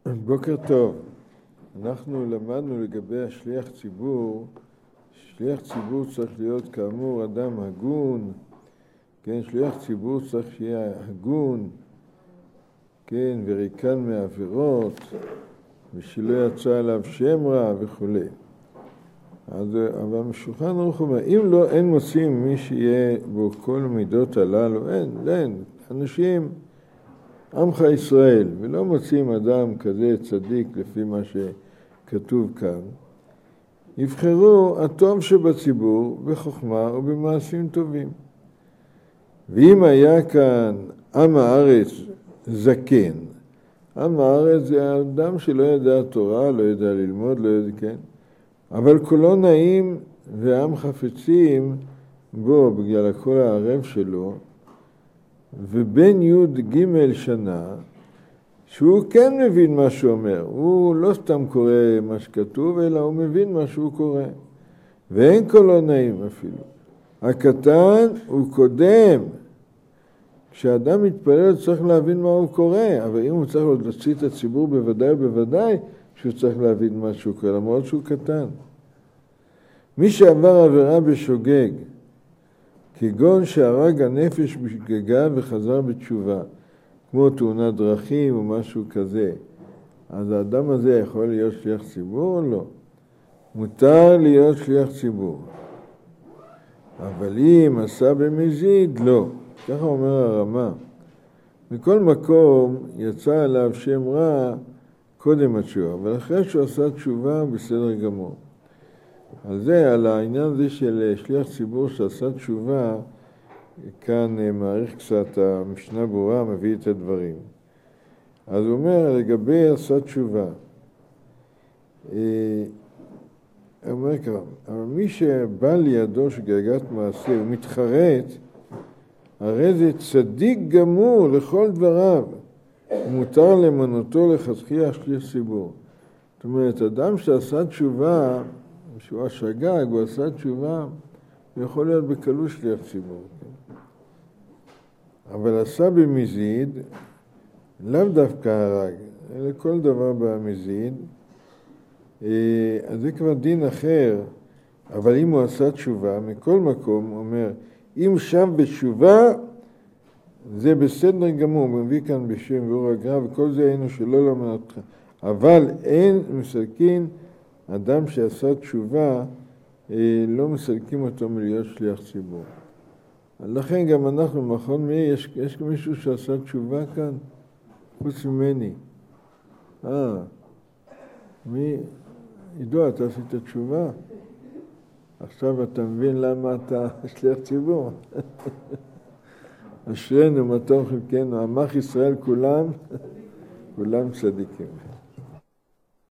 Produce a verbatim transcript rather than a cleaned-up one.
בוקר טוב. אנחנו למדנו לגבי השליח ציבור. שליח ציבור צריך להיות כאמור אדם הגון, כן, שליח ציבור צריך שיהיה הגון, כן, וריקן מעבירות, ושלא יצא עליו שם רע וכו'. אז, אבל שולחן ערוך אומר, אם לא, אין מוצאים מי שיהיה בו כל מידות הללו, אין, אין, אנשים, עמך ישראל, ולא מוצאים אדם כזה צדיק לפי מה שכתוב כאן, יבחרו הטוב שבציבור בחוכמה ובמעשים טובים. ואם היה כאן עם הארץ זקן, עם הארץ זה האדם שלא ידע תורה, לא ידע ללמוד, לא ידע, כן? אבל כולו נעים ועם חפצים בו בגלל הכל הערב שלו, ובן י' ג' שנה, שהוא כן מבין מה שהוא אומר, הוא לא סתם קורא מה שכתוב, אלא הוא מבין מה שהוא קורא, ואין כולו נעים אפילו. הקטן הוא קודם, כשאדם מתפלל צריך להבין מה הוא קורא, אבל אם הוא צריך להוציא את הציבור בוודאי ובוודאי, שהוא צריך להבין מה שהוא קורא, למרות שהוא קטן. מי שעבר עבירה בשוגג, כגון שהרג הנפש בשגגה וחזר בתשובה, כמו תאונת דרכים או משהו כזה, אז האדם הזה יכול להיות שליח ציבור או לא? מותר להיות שליח ציבור. אבל אם עשה במזיד, לא. ככה אומר הרמה. מכל מקום יצא עליו שם רע קודם התשובה, אבל אחרי שהוא עשה תשובה בסדר גמור. על זה, על העניין הזה של שליח ציבור שעשה תשובה, כאן מעריך קצת המשנה ברורה, מביא את הדברים. אז הוא אומר, לגבי עשה תשובה, הוא אומר ככה, אבל מי שבא לידו שגגת מעשה, הוא מתחרט, הרי זה צדיק גמור לכל דבריו, ומותר למנותו לחזקיה שליח ציבור. זאת אומרת, אדם שעשה תשובה, שהוא השגג, הוא עשה תשובה, הוא יכול להיות בקלות שליח ציבור. אבל עשה במזיד, לאו דווקא הרג, אלא כל דבר במזיד, אז זה כבר דין אחר, אבל אם הוא עשה תשובה, מכל מקום, הוא אומר, אם שב בתשובה, זה בסדר גמור, הוא מביא כאן בשם ואור הגר"א, וכל זה היינו שלא למד אותך. אבל אין מסלקין, אדם שעשה תשובה, לא מסלקים אותו מלהיות שליח ציבור. לכן גם אנחנו, מכון מאיר, יש, יש מישהו שעשה תשובה כאן? חוץ ממני. אה, מי? עידו, אתה עשית תשובה? עכשיו אתה מבין למה אתה שליח ציבור? אשרנו, מה טוב חלקנו, עמך ישראל כולם, כולם צדיקים.